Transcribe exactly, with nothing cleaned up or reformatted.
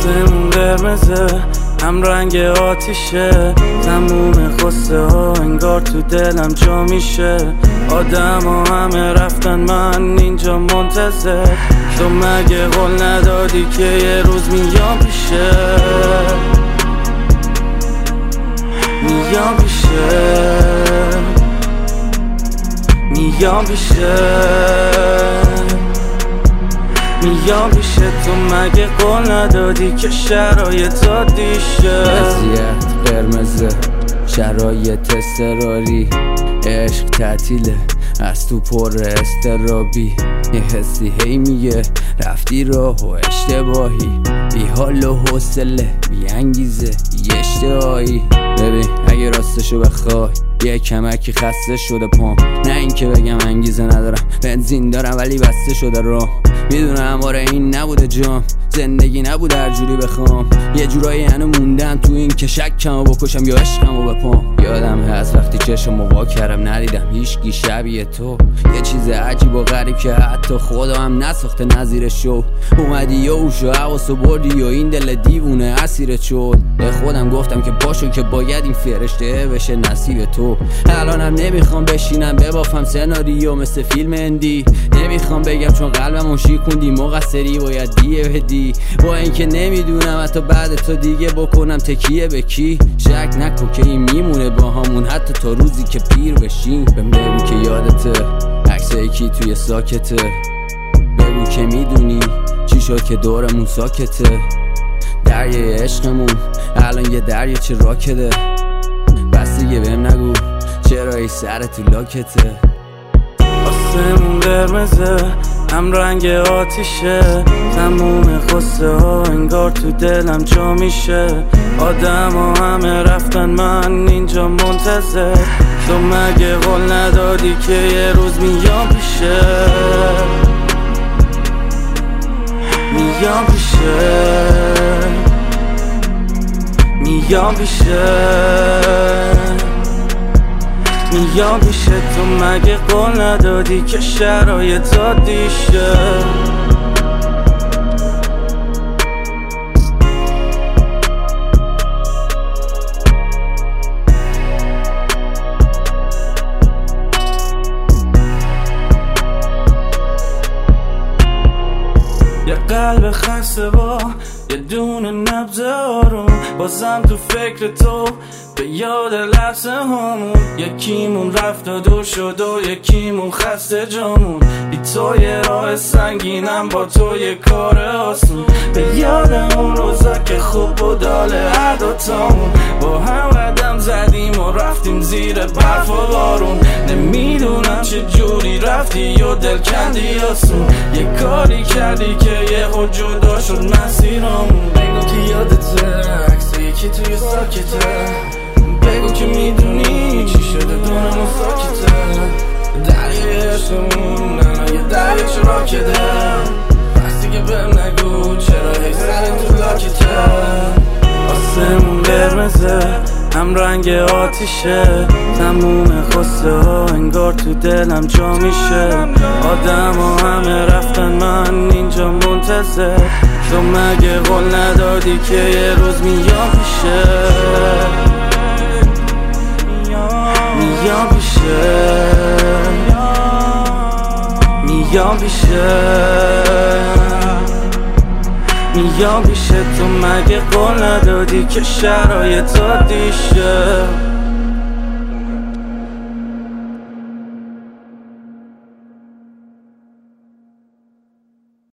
آسمون قرمزه هم رنگ آتیشه، تموم خسته ها انگار تو دلم جا میشه. آدم ها همه رفتن من اینجا منتظر، تو مگه قول ندادی که یه روز میام پیشه، میام پیشه، میام پیشه، میام پیشه. تو مگه قول ندادی که شرایط عادیشه؟ وضعیت قرمزه، شرایط اضطراری، عشق تعطیله، از تو پر استرابی. یه حسی هی میگه رفتی راه و اشتباهی، بی حال و حوصله، بی انگیزه، بی اشتهایی. ببین اگه راستشو بخوای یه کمکی خسته شده پام، نه اینکه بگم انگیزه ندارم، بنزین دارم ولی بسته شده راه. میدونم آره این نبوده جام، زندگی نبوده هر جوری بخوام. یه جورایی هنو موندم تو این که شکمو بکشم یا عشقمو بپام. یادم هست وقتی چشمو وا کردم ندیدم هیچکی شبیه تو، یه چیز عجیب و غریب که حتی خدا هم نساخته نظیرش شو. اومدی و اوشو حواسو بردی و این دل دیوونه اسیرت شد. به خودم گفتم که باشو که باید این فرشته بشه نصیب تو. الانم نمیخوام بشینم ببافم سناریو مثل فیلم اندی، نمیخوام بگم چون قلبمو شیکوندی مقصری باید دیه بدی. با اینکه نمیدونم حتی بعد تو دیگه بکنم تکیه به کی. شک نکن که این میمونه با همون حتی تا روزی که پیر بشیم. بهم بگو که یادته عکس یکی توی ساکته، بگو که میدونی چی شد که دورمون ساکته. دریای عشقمون الان یه دریا چه راکده، بس دیگه بهم نگو چرا ای سر تو لاکته. آسمون قرمزه هم رنگ آتیشه، تموم خسته ها انگار تو دلم جا میشه. آدم ها همه رفتن من اینجا منتظر، تو مگه قول ندادی که یه روز میام پیشه، میام پیشه، میام پیشه، میام پیشه. تو مگه قول ندادی که شرایط عادیشه؟ یه قلب خسته با یه دونه نبض آروم، بازم تو فکر تو به یاد لحظه همون. یکیمون رفت و دور شد و یکیمون خسته جامون، بی تو یه راه سنگینم با تو یه کار آسون. به یاد اون روزا که خوب و داله هر دوتامون با هم قدم زدیم و رفتیم زیر برف و بارون. نمیدونم چه جوری رفتی و دل کندی آسون، یه کاری کردی که یه خود جدا شد مسیرمون. بگو که یادته عکس یکی توی ساکته، بگو که میدونی چی شده دورمون ساکته. دریای عشقمون الان یه دریا چه راکده، بس دیگه بهم نگو چرا هی سر تو لاکته. آسمون قرمزه هم رنگ آتیشه، تموم خسته ها انگار تو دلم جا میشه. آدم ها همه رفتن من اینجا منتظر، تو مگه قول ندادی که یه روز میام پیشه، میام پیشه، میام پیشه، میام پیشه. تو مگه قول ندادی که شرایط عادیشه؟